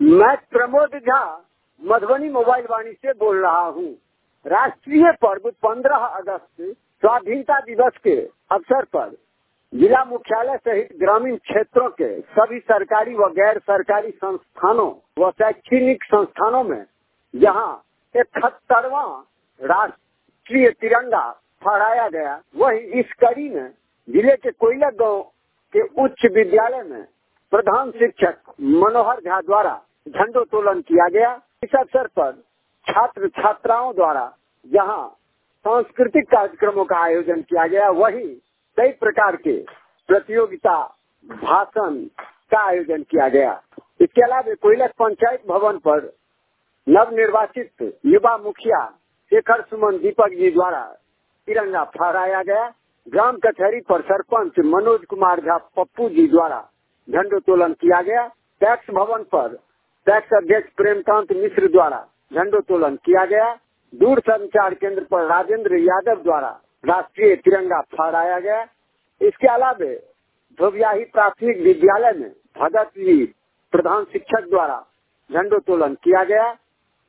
मैं प्रमोद झा मधुबनी मोबाइल वाणी से बोल रहा हूँ। राष्ट्रीय पर्व 15 अगस्त स्वाधीनता दिवस के अवसर पर जिला मुख्यालय सहित ग्रामीण क्षेत्रों के सभी सरकारी व गैर सरकारी संस्थानों व शैक्षणिक संस्थानों में जहाँ 71वां राष्ट्रीय तिरंगा फहराया गया, वही इस कड़ी में जिले के कोयला गांव के उच्च विद्यालय में प्रधान शिक्षक मनोहर झा द्वारा झंडोत्तोलन किया गया। इस अवसर पर छात्र छात्राओं द्वारा जहां सांस्कृतिक कार्यक्रमों का आयोजन किया गया, वहीं कई प्रकार के प्रतियोगिता भाषण का आयोजन किया गया। इसके अलावा कोयला पंचायत भवन पर नव निर्वाचित युवा मुखिया शेखर सुमन दीपक जी द्वारा तिरंगा फहराया गया। ग्राम कचहरी पर सरपंच मनोज कुमार झा पप्पू जी द्वारा झंडोत्तोलन किया गया। टैक्स भवन पर टैक्स अध्यक्ष प्रेमकांत मिश्र द्वारा झंडोत्तोलन किया गया। दूर संचार केंद्र पर राजेंद्र यादव द्वारा राष्ट्रीय तिरंगा फहराया गया। इसके अलावा धोबियाही प्राथमिक विद्यालय में भगत जी प्रधान शिक्षक द्वारा झंडोत्तोलन किया गया।